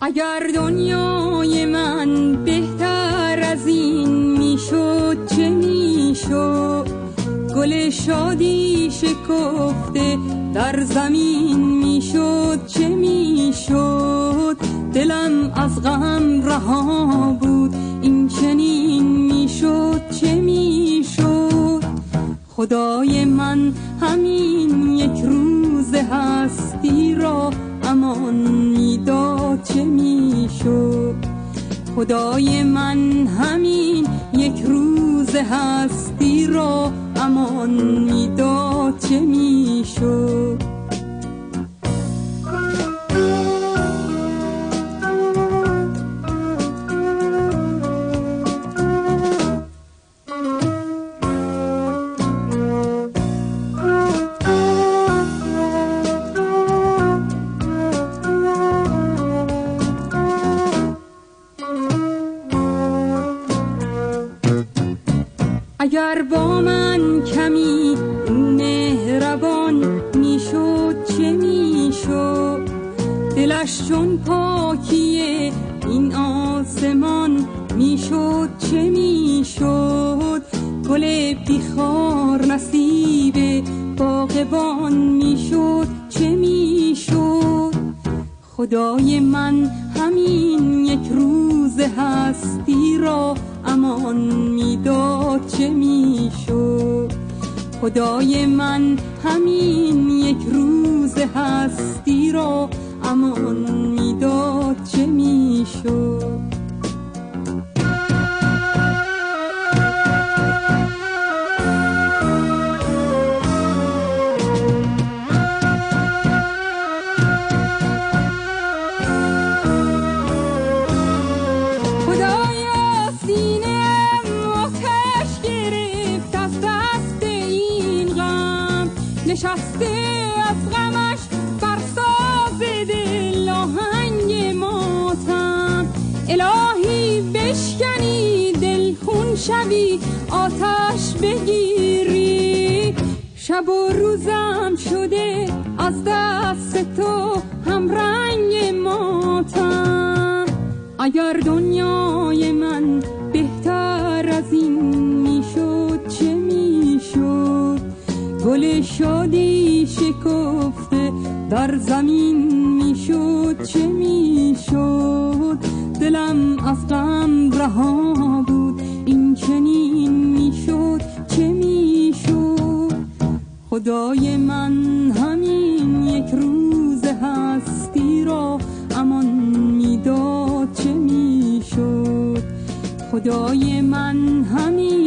اگر دنیای من بهتر از این میشد چه میشد؟ گل شادی شکفته در زمین میشد چه میشد؟ دلم از غم رها بود این چنین میشد چه میشد؟ خدای من همین یک روز هستی را امان میداد چه میشد؟ خدای من همین یک روز هستی را امان میداد چه میشد؟ اگر با من کمی مهربان میشد چه میشد؟ دلش چون پاکی این آسمان میشد چه میشد؟ گل بیخار نصیب باغبان میشد چه میشد؟ خدای من همین یک روز هستی را امان میداد چه میشد؟ خدای من همین یک روز هستی را امان میداد چه میشد؟ نشسته از غمش بر ساز دل آهنگ ماتم، الهی بشکنی دل خون شوی آتش بگیری، شب و روزم شده از دست تو هم رنگ ماتم. اگر دنیای من بهتر از این میشد چه میشد؟ گل شادی شکفته در زمین میشد چه میشد؟ دلم از غم رها بود این چنین میشد چه میشد؟ خدای من همین یک روز هستی را امان میداد چه میشد؟ خدای من همین